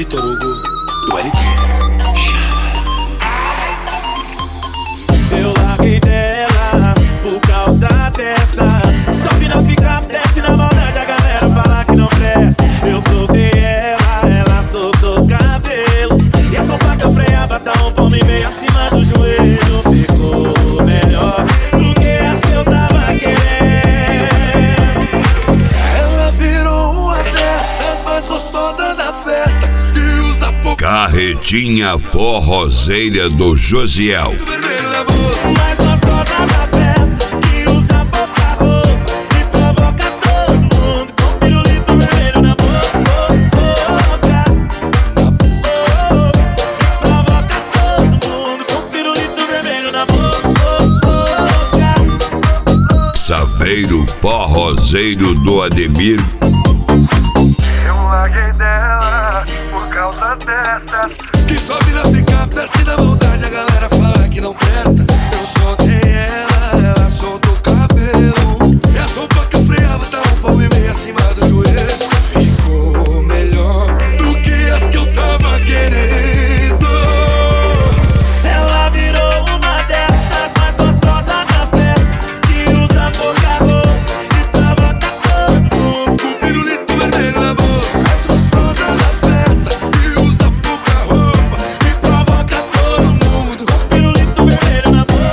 Vitor Hugo do LP. Eu larguei dela por causa dessas. Só que não fica, desce na maldade, a galera fala que não presta. Eu soltei ela soltou o cabelo. E a sopa que eu freava tá um palmo e meio acima do joelho. Ficou melhor do que as que eu tava querendo. Ela virou uma dessas mais gostosas da festa e usa pouco. Carretinha forrozeira do Josiel. Mais gostosa da festa, que usa pouca roupa e provoca todo mundo com pirulito vermelho na boca. E provoca todo mundo com pirulito vermelho na boca. Saveiro forrozeiro do Ademir. Eu larguei dela por causa dessas. Que sobe na picape, desce na maldade, a galera fala que não presta. Eu soltei ela soltou o cabelo. E a sopa que eu freava tá um palmo e meio acima do joelho. Ficou melhor do que as que eu tava querendo. Ela virou uma dessas mais gostosas da festa, que usa pouca roupa e provoca todo mundo Com pirulito vermelho na boca. Mais gostosa da festa que usa pouca roupa e provoca todo mundo. com pirulito vermelho na boca.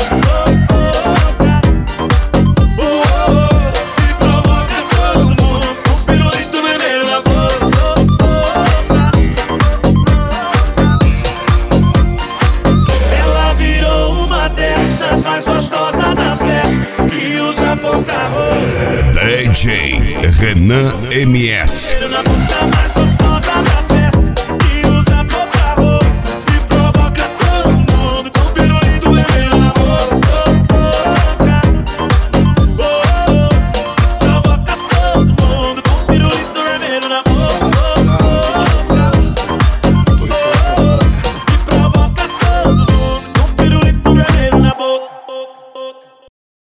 E provoca todo mundo. Com pirulito vermelho na boca. Ela virou uma dessas mais gostosas da festa, que usa pouca roupa DJ Renan MS. na boca mais gostosa.